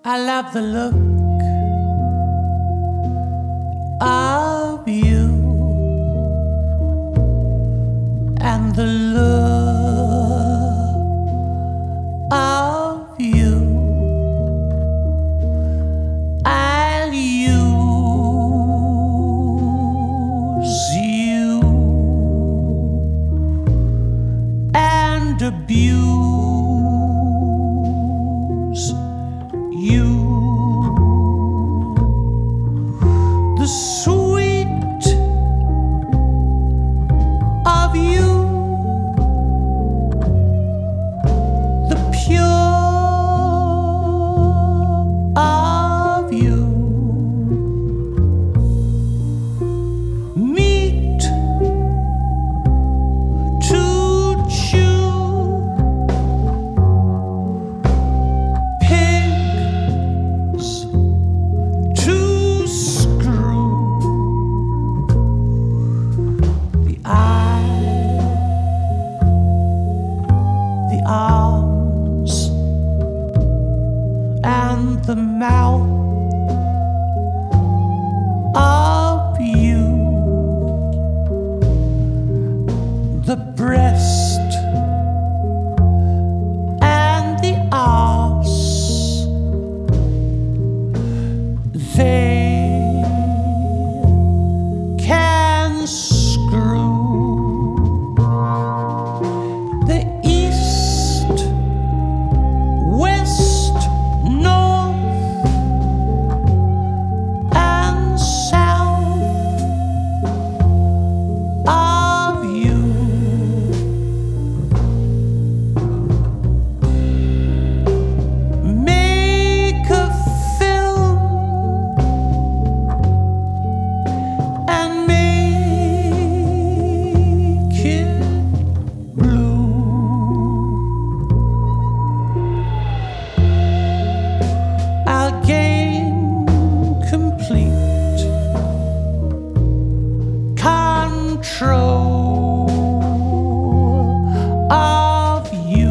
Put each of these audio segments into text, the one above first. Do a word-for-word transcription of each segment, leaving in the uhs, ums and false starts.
I love the look of you and the love of you. I'll use you and abuse you. The sweet of you, the pure of you. Meet to chew, pigs to screw. The eye, the arms, and the mouth of you. The breast and the arse, they can screw. The east, west, north, and south of you. Make a film and make it blue. I'll gain complete control of you.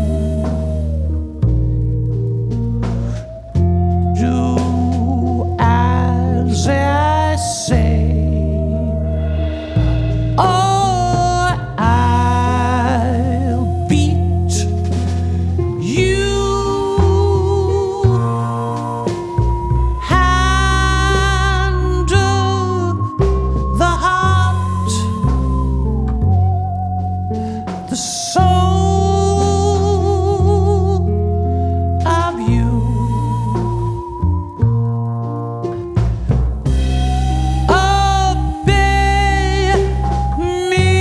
Do as I say, or I'll beat you. Handle the heart, the soul of you. Obey me,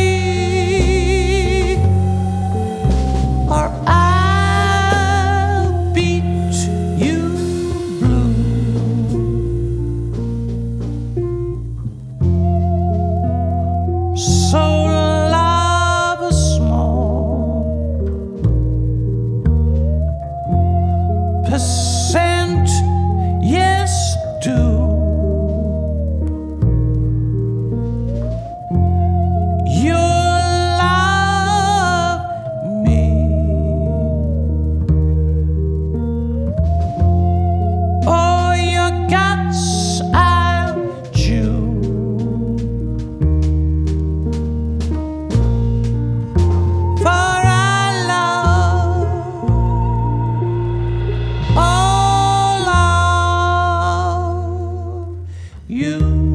or I'll beat you blue. So love a small percent, yes, do. You'll love me. Oh, your guts I'll chew. For I love all of you.